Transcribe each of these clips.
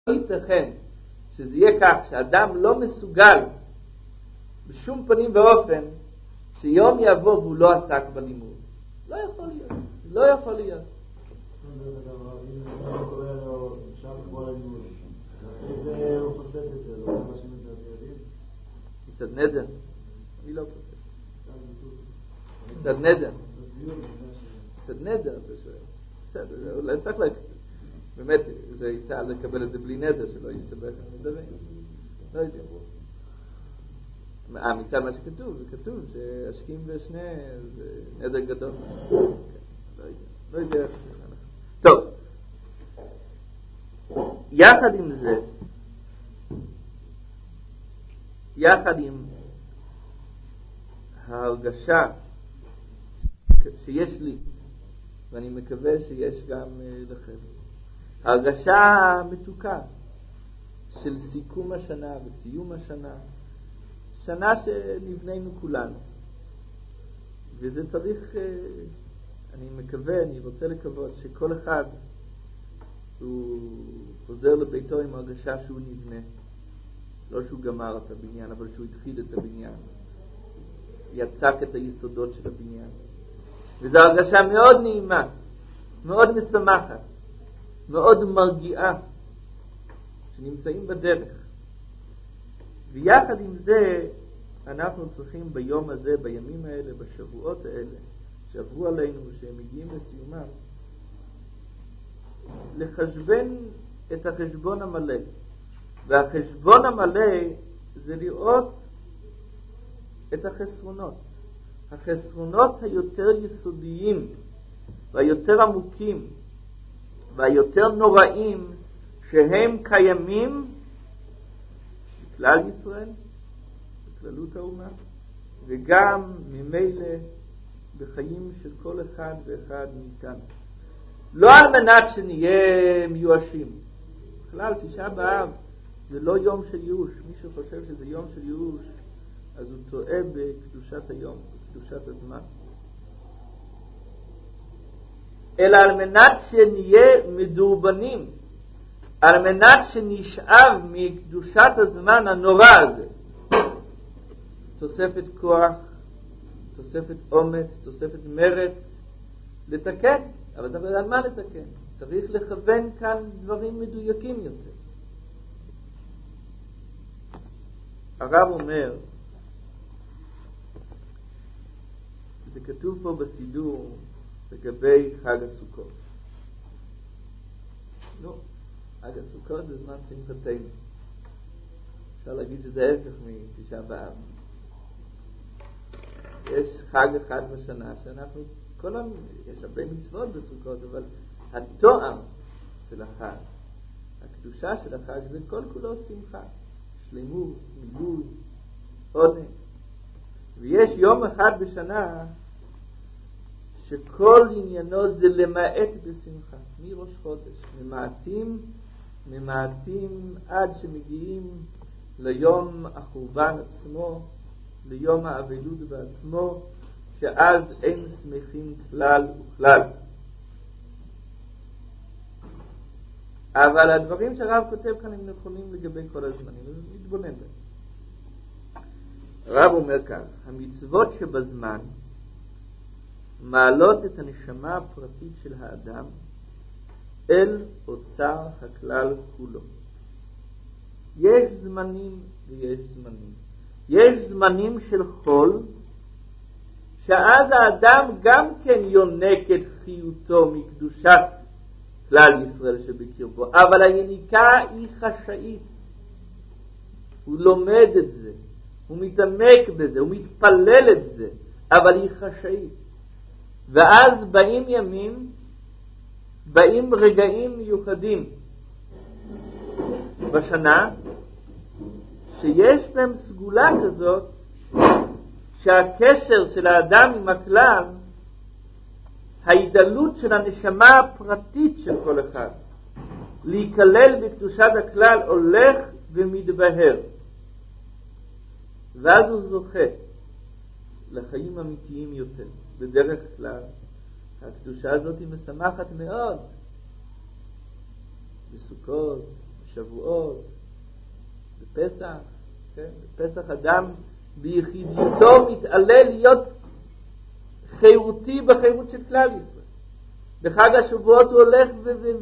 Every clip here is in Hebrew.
ייתכן שזה יהיה כך שאדם לא מסוגל בשום פנים ואופן שיום יבוא והוא לא עסק בלימוד. לא יכול להיות. לא יכול להיות. מצד נדר. אני לא פוסק. מצד נדר. מצד נדר, אתה שואל. בסדר, אולי צריך להקשיב. באמת, זה יצא לקבל את זה בלי נדר, שלא יסתבך. לא יודע. מצד מה שכתוב, זה כתוב שהשקים בשני זה נדר גדול. לא יודע. טוב. יחד עם זה, יחד עם ההרגשה שיש לי, ואני מקווה שיש גם לכם, ההרגשה מתוקה של סיכום השנה וסיום השנה, שנה שנבנינו כולנו, וזה צריך, אני מקווה, אני רוצה לקוות שכל אחד הוא חוזר לביתו עם הרגשה שהוא נבנה, לא שהוא גמר את הבניין, אבל שהוא התחיל את הבניין, יצק את היסודות של הבניין. וזו הרגשה מאוד נעימה, מאוד משמחת, מאוד מרגיעה, שנמצאים בדרך. ויחד עם זה, אנחנו צריכים ביום הזה, בימים האלה, בשבועות האלה, שעברו עלינו, שהם מגיעים לסיומם, לחשבן את החשבון המלא. והחשבון המלא זה לראות את החסרונות. החסרונות היותר יסודיים והיותר עמוקים והיותר נוראים שהם קיימים בכלל ישראל, בכללות האומה, וגם ממילא בחיים של כל אחד ואחד מאיתנו. לא על מנת שנהיה מיואשים. בכלל, תשעה באב זה לא יום של ייאוש. מי שחושב שזה יום של ייאוש, אז הוא טועה בקדושת היום, בקדושת הזמן. אלא על מנת שנהיה מדורבנים, על מנת שנשאב מקדושת הזמן הנורא הזה תוספת כוח, תוספת אומץ, תוספת מרץ לתקן. אבל צריך לדעת מה לתקן. צריך לכוון כאן דברים מדויקים יותר. הרב אומר, זה כתוב פה בסידור לגבי חג הסוכות. חג הסוכות זה זמן שמחתנו. אפשר להגיד שזה ההפך מתשעה באב. יש חג אחד בשנה שאנחנו, יש הרבה מצוות בסוכות, אבל התואר של החג, הקדושה של החג, זה כל כולו שמחה, שלמות, מילוי, עונג. ויש יום אחד בשנה שכל עניינו זה למעט בשמחה, מראש חודש, ממעטים עד שמגיעים ליום החורבן עצמו, ליום האבלות בעצמו, שאז אין שמחים כלל וכלל. אבל הדברים שהרב כותב כאן הם נכונים לגבי כל הזמנים, נתבונן בהם. הרב אומר כך, המצוות שבזמן מעלות את הנשמה הפרטית של האדם אל אוצר הכלל כולו. יש זמנים ויש זמנים. יש זמנים של חול, שאז האדם גם כן יונק את חיותו מקדושת כלל ישראל שבקרבו, אבל היניקה היא חשאית. הוא לומד את זה, הוא מתעמק בזה, הוא מתפלל את זה, אבל היא חשאית. ואז באים ימים, באים רגעים מיוחדים בשנה, שיש בהם סגולה כזאת, שהקשר של האדם עם הכלל, ההתעלות של הנשמה הפרטית של כל אחד, להיכלל בקדושת הכלל הולך ומתבהר. ואז הוא זוכה לחיים אמיתיים יותר. בדרך כלל, הקדושה הזאת היא משמחת מאוד. בסוכות, בשבועות, בפסח, כן? בפסח אדם ביחידיותו מתעלה להיות חירותי בחירות של כלל ישראל. בחג השבועות הוא הולך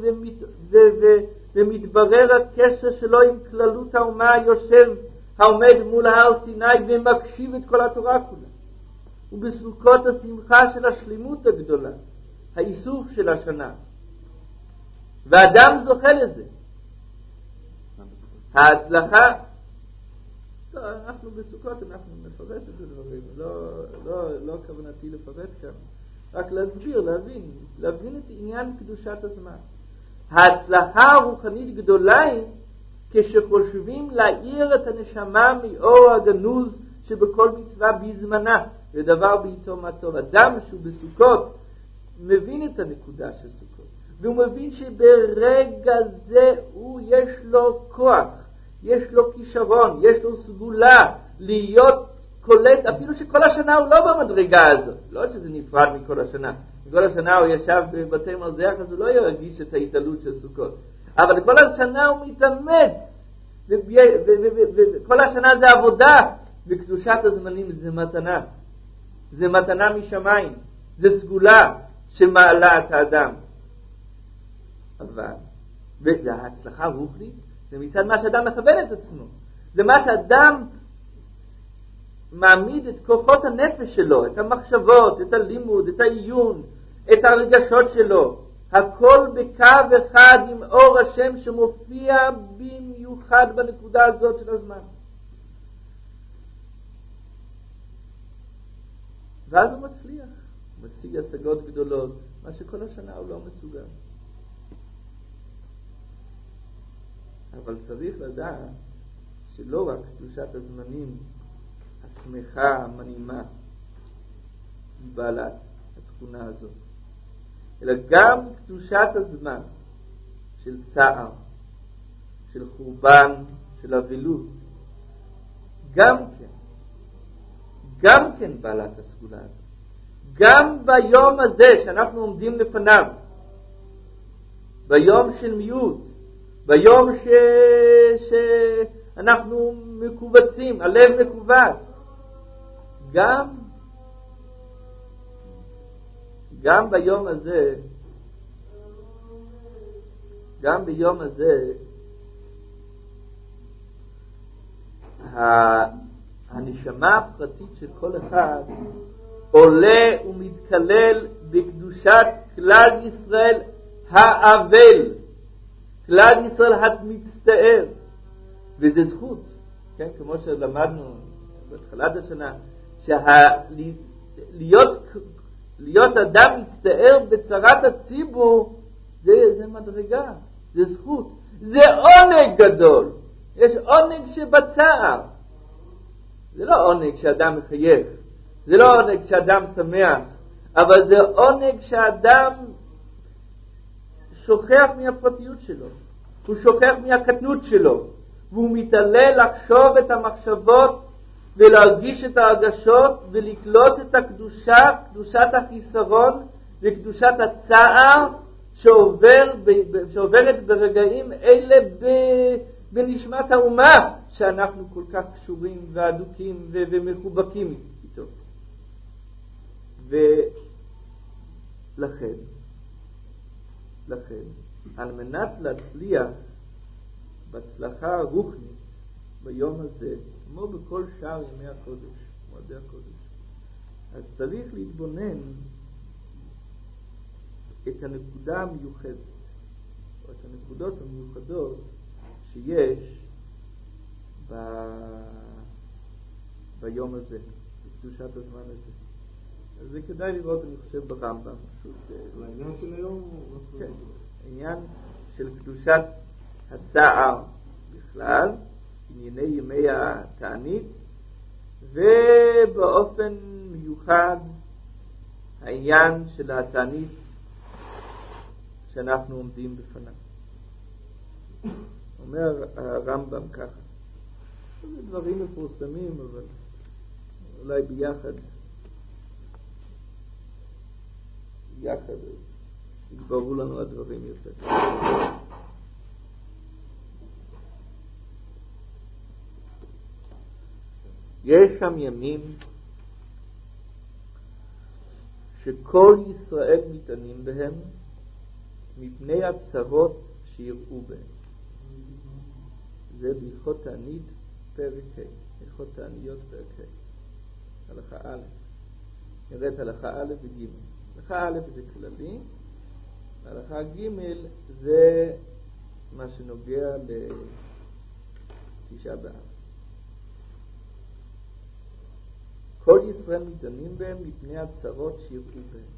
ומתברר הקשר שלו עם כללות האומה, יושב העומד מול ההר סיני ומקשיב את כל התורה כולה. ובסוכות השמחה של השלימות הגדולה, האיסוף של השנה. ואדם זוכה לזה. ההצלחה, אנחנו בסוכות, אנחנו נפרט את הדברים, לא כוונתי לפרט כאן, רק להסביר, להבין את עניין קדושת הזמן. ההצלחה הרוחנית גדולה היא כשחושבים להאיר את הנשמה מאור הגנוז שבכל מצווה בזמנה, ודבר בעיתו מה טוב. אדם שהוא בסוכות מבין את הנקודה של סוכות, והוא מבין שברגע זה יש לו כוח, יש לו כישרון, יש לו סגולה להיות קולט, אפילו שכל השנה הוא לא במדרגה הזאת, לא שזה נפרד מכל השנה. כל השנה הוא ישב בבתי מרזח, אז הוא לא ירגיש את ההתעלות של סוכות. אבל כל השנה הוא מתאמץ, וכל השנה זה עבודה, וקדושת הזמנים זה מתנה. זה מתנה משמיים, זה סגולה שמעלה את האדם. אבל, וזה ההצלחה רוחנית, זה מצד מה שאדם מכוון את עצמו. זה מה שאדם מעמיד את כוחות הנפש שלו, את המחשבות, את הלימוד, את העיון, את הרגשות שלו. הכל בקו אחד עם אור השם שמופיע במיוחד בנקודה הזאת של הזמן. ואז הוא מצליח, משיג השגות גדולות, מה שכל השנה הוא לא מסוגל. אבל צריך לדעת שלא רק קדושת הזמנים השמחה, המנעימה, היא בעלת התכונה הזאת, אלא גם קדושת הזמן של צער, של חורבן, של אבלות, גם כן בעלת הסגולה הזאת. גם ביום הזה שאנחנו עומדים לפניו, ביום של מיעוט, ביום שאנחנו מקובצים, הלב מקובץ, גם ביום הזה, הנשמה הפרטית של כל אחד עולה ומתקלל בקדושת כלל ישראל האבל, כלל ישראל המצטער, וזה זכות, כן? כמו שלמדנו בתחילת השנה, להיות אדם מצטער בצרת הציבור, זה מדרגה, זה זכות, זה עונג גדול. יש עונג שבצער. זה לא עונג שאדם מחייך, זה לא עונג שאדם שמח, אבל זה עונג שאדם שוכח מהפרטיות שלו, הוא שוכח מהקטנות שלו, והוא מתעלה לחשוב את המחשבות ולהרגיש את ההרגשות ולקלוט את הקדושה, קדושת החיסרון וקדושת הצער שעוברת ברגעים אלה בנשמת האומה שאנחנו כל כך קשורים ועדוקים ומחובקים איתו. ולכן, על מנת להצליח בהצלחה רוחנית ביום הזה, כמו בכל שאר ימי הקודש, מועדי הקודש, אז צריך להתבונן את הנקודה המיוחדת, או את הנקודות המיוחדות שיש ביום הזה, בקדושת הזמן הזה. אז זה כדאי לראות, אני חושב, ברמב"ם. העניין של היום? כן, העניין של קדושת הצער בכלל, ענייני ימי התענית, ובאופן מיוחד העניין של התענית שאנחנו עומדים בפניו. אומר הרמב"ם ככה, זה דברים מפורסמים, אבל אולי ביחד יתבררו לנו הדברים יותר. יש שם ימים שכל ישראל מתענים בהם מפני הצרות שיראו בהם. זה בהלכות תענית פרק ה', בהלכות תעניות פרק ה', הלכה א'. נראית הלכה א' וג'. הלכה א' זה כללי, הלכה ג' זה מה שנוגע לתשעה באב. כל ישראל מתענים בהם מפני הצרות שיראו בהם.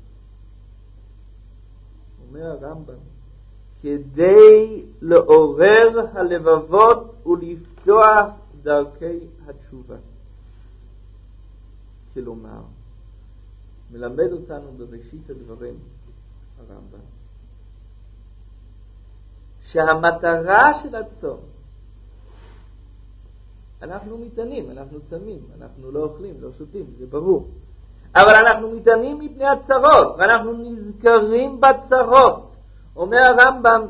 אומר הרמב"ם, כדי לעורר הלבבות ולפתוח דרכי התשובה. כלומר, מלמד אותנו בראשית הדברים הרמב"ם, שהמטרה של הצום, אנחנו מתענים, אנחנו צמים, אנחנו לא אוכלים, לא שותים, זה ברור. אבל אנחנו מתענים מפני הצרות, ואנחנו נזכרים בצרות. אומר הרמב"ם,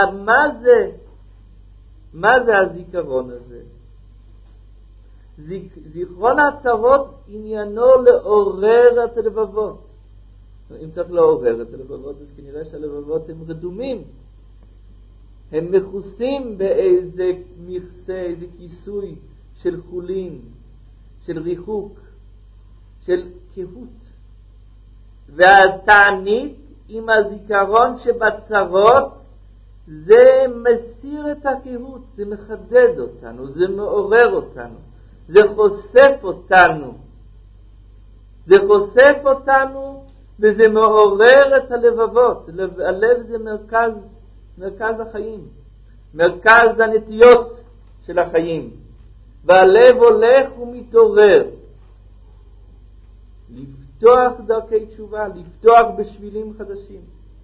מה זה הזיכרון הזה? זיכרון הצרות עניינו לעורר את הלבבות. אם צריך לעורר את הלבבות, אז כנראה שהלבבות הם רדומים. הם מכוסים באיזה מכסה, איזה כיסוי של חולין, של ריחוק, של קהות. והתענית עם הזיכרון שבצרות, זה מסיר את הקהות, זה מחדד אותנו, זה מעורר אותנו, זה חושף אותנו. זה חושף אותנו וזה מעורר את הלבבות. הלב זה מרכז החיים, מרכז הנטיות של החיים. והלב הולך ומתעורר. לפתוח דרכי תשובה, לפתוח בשבילים חדשים.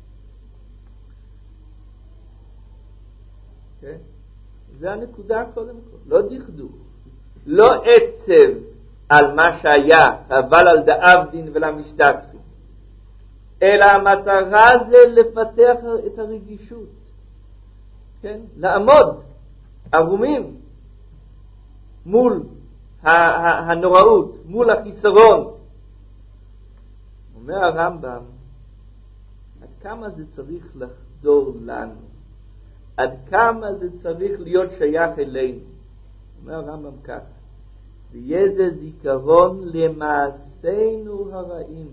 כן? זה הנקודה קודם כל. לא דכדוך, לא עצב על מה שהיה, אבל על דאבדין ולמשתקפים. אלא המטרה זה לפתח את הרגישות. כן? לעמוד ערומים מול הנוראות, מול החיסרון. אומר הרמב"ם, עד כמה זה צריך לחזור לנו? עד כמה זה צריך להיות שייך אלינו? אומר הרמב"ם כך, ויהיה זה זיכרון למעשינו הרעים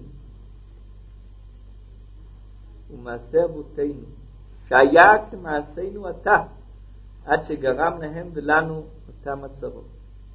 ומעשה אבותינו, שהיה כמעשינו עתה, עד שגרם להם ולנו אותם הצרות.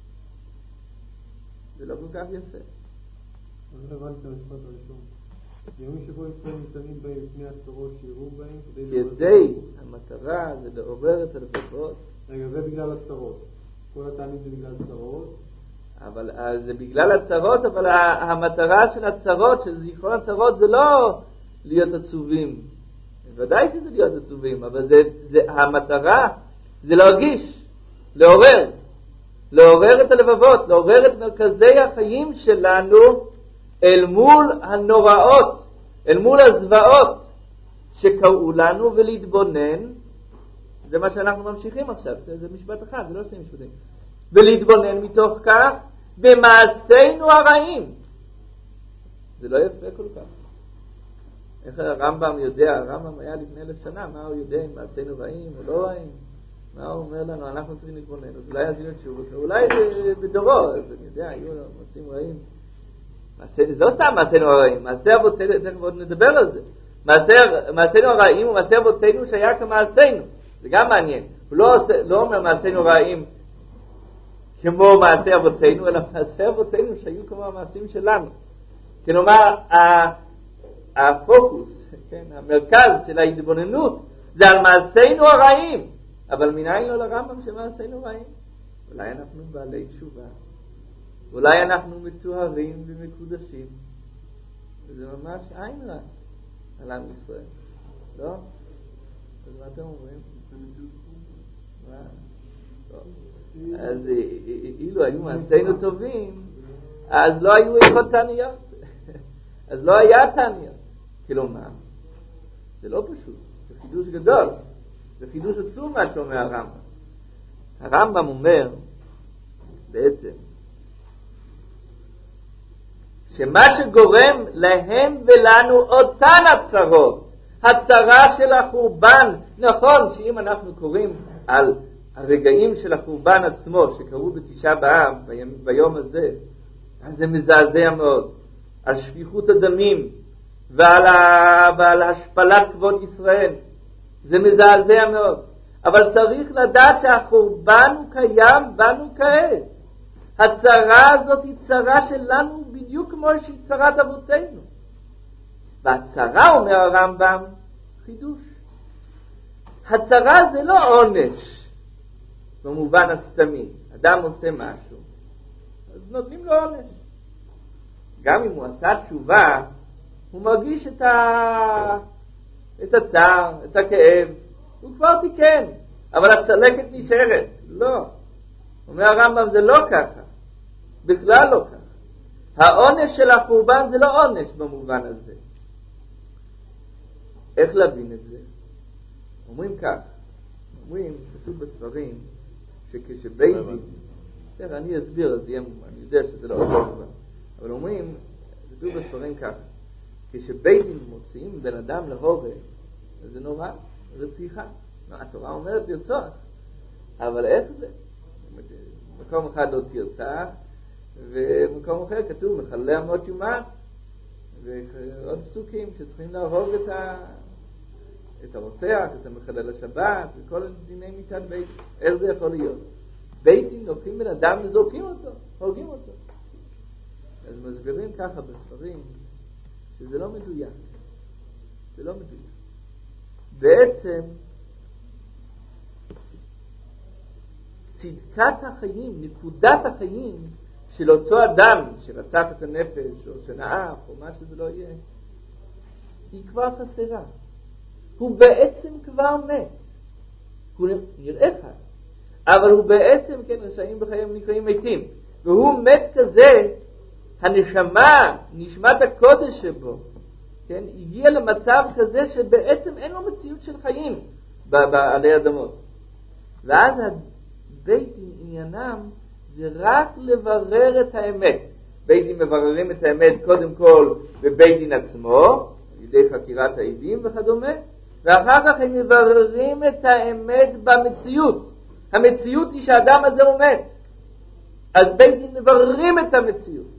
זה לא כל כך יפה. אני לא הבנתי את המשפט הראשון. ימים שבו ישראל ניתנים בהם לפני הצרות שיראו בהם, כדי, המטרה זה לעורר את הלבבות. רגע, זה בגלל הצרות. כל התענית זה בגלל הצרות. אבל זה בגלל הצרות, אבל המטרה של הצרות, של זיכרון הצרות, זה לא להיות עצובים. ודאי שזה להיות עצובים, אבל המטרה זה להרגיש, לעורר את הלבבות, לעורר את מרכזי החיים שלנו אל מול הנוראות, אל מול הזוועות שקראו לנו, ולהתבונן. זה מה שאנחנו ממשיכים עכשיו, זה משפט אחד, זה לא שני משפטים. ולהתבונן מתוך כך במעשינו הרעים. זה לא יפה כל כך. איך הרמב"ם יודע? הרמב"ם היה לפני 1,000 שנה, מה הוא יודע אם מעשינו רעים או לא רעים? מה הוא אומר לנו? אנחנו צריכים להתבונן. אז אולי עשינו תשובות, אולי בדורו, אז אני יודע, היו מעשים רעים. זה לא סתם מעשינו הרעים, מעשי אבותינו, צריך עוד נדבר על זה. מעשינו הרעים ומעשי אבותינו שהיה כמעשינו. זה גם מעניין. הוא לא אומר מעשינו רעים כמו מעשי אבותינו, אלא מעשי אבותינו שהיו כמו המעשים שלנו. כלומר, הפוקוס, כן, המרכז של ההתבוננות זה על מעשינו הרעים. אבל מנין לא לרמב"ם שמעשינו רעים? אולי אנחנו בעלי תשובה, אולי אנחנו מטוהרים ומקודשים, וזה ממש עין רע על עם ישראל, לא? אז מה אתם אומרים? אז אילו היו מעשינו טובים, אז לא היו איכות תעניות, אז לא היה תעניות. כלומר, זה לא פשוט, זה חידוש גדול, זה חידוש עצום מה שאומר הרמב"ם. הרמב"ם אומר בעצם שמה שגורם להם ולנו אותן הצרות, הצרה של החורבן. נכון שאם אנחנו קוראים על הרגעים של החורבן עצמו שקרו בתשעה באב ביום הזה, אז זה מזעזע מאוד, על שפיכות הדמים ועל השפלת כבוד ישראל, זה מזעזע מאוד. אבל צריך לדעת שהחורבן הוא קיים בנו כעת. הצרה הזאת היא צרה שלנו בדיוק כמו שהיא צרת אבותינו. והצרה, אומר הרמב"ם, חידוש. הצרה זה לא עונש במובן הסתמי. אדם עושה משהו, אז נותנים לו עונש. גם אם הוא עשה תשובה, הוא מרגיש את הצער, את הכאב. הוא כבר תיקן, אבל הצלקת נשארת. לא. אומר הרמב"ם, זה לא ככה. בכלל לא ככה. העונש של החורבן זה לא עונש במובן הזה. איך להבין את זה? אומרים כך. אומרים, כתוב בספרים, שכשבית דין, אני אסביר, אז יהיה מובן, אני יודע שזה לא אותו כבר. אבל אומרים, כתוב בספרים כך, כשבית דין מוציאים בן אדם להורג, זה נורא, רציחה. התורה אומרת לרצוח, אבל איך זה? מקום אחד לא תרצח, ומקום אחר כתוב מחללי המות יומת, ועוד פסוקים שצריכים להרוג את הרוצח, את המחלל השבת, וכל דיני מיתת בית. איך זה יכול להיות? בית דין לוקחים בן אדם וזורקים אותו, הורגים אותו. אז מסבירים ככה בספרים שזה לא מדויק. זה לא מדויק. בעצם צדקת החיים, נקודת החיים של אותו אדם שרצח את הנפש או שנאף או מה שזה לא יהיה, היא כבר חסרה. הוא בעצם כבר מת. הוא נראה חי, אבל הוא בעצם, כן, רשעים בחיים נקראים מתים, והוא מת כזה. הנשמה, נשמת הקודש שבו, כן, הגיע למצב כזה שבעצם אין לו מציאות של חיים בעלי אדמות. ואז הבית דין עניינם זה רק לברר את האמת. בית דין מבררים את האמת קודם כל בבית דין עצמו, על ידי חקירת העדים וכדומה, ואחר כך הם מבררים את האמת במציאות. המציאות היא שהאדם הזה הוא מת. אז בית דין מבררים את המציאות.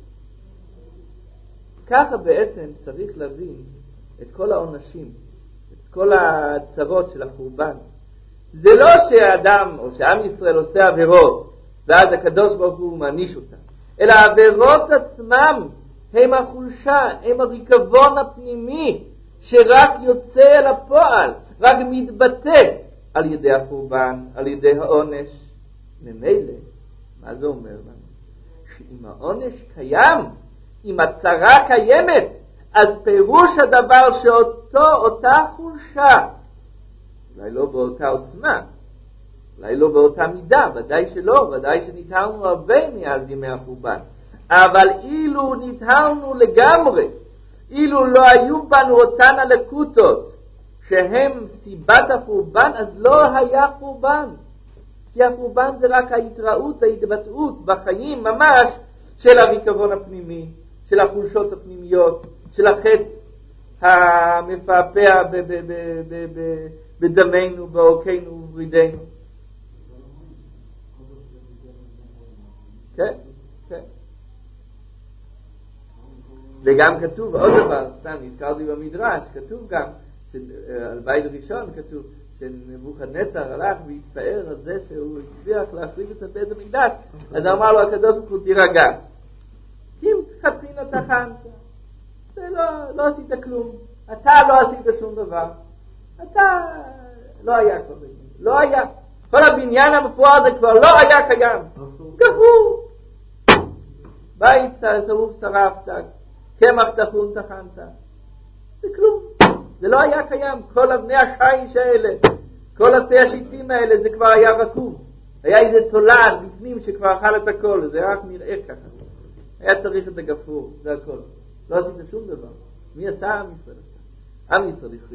ככה בעצם צריך להבין את כל העונשים, את כל הצרות של החורבן. זה לא שהאדם או שעם ישראל עושה עבירות ואז הקדוש ברוך הוא מעניש אותם, אלא העבירות עצמם הם החולשה, הם הריקבון הפנימי שרק יוצא אל הפועל, רק מתבטא על ידי החורבן, על ידי העונש. ממילא, מה זה אומר לנו? שאם העונש קיים, אם הצרה קיימת, אז פירוש הדבר שאותה חולשה, אולי לא באותה עוצמה, אולי לא באותה מידה, ודאי שלא, ודאי שנתהרנו הרבה מאז ימי החורבן, אבל אילו נתהרנו לגמרי, אילו לא היו בנו אותן הלקוטות שהם סיבת החורבן, אז לא היה חורבן. כי החורבן זה רק ההתראות, ההתבטאות בחיים ממש של הריקבון הפנימי, של החולשות הפנימיות, של החטא המפעפע בדמנו, בעורקנו וברידנו. כן, כן. וגם כתוב עוד דבר, סתם הזכרתי במדרש, כתוב גם, על בית ראשון כתוב, שנבוכדנצר הלך והתפאר על זה שהוא הצליח להחריב את בית המקדש, אז אמר לו הקדוש ברוך הוא תירגע. כי אם חצינו תחנת, זה לא עשית כלום, אתה לא עשית שום דבר, אתה לא היה כבר בית, לא היה, כל הבניין המפואר זה כבר לא היה קיים, גפור, בית שרוף שרפת, קמח טחון טחנת, זה כלום, זה לא היה קיים. כל אבני השיש האלה, כל עצי השיטים האלה, זה כבר היה רקום, היה איזה תולד בפנים שכבר אכל את הכל, זה רק נראה ככה, היה צריך את הגפור, זה הכל, לא עשית שום דבר. מי עשה? עם ישראל עשה, עם ישראל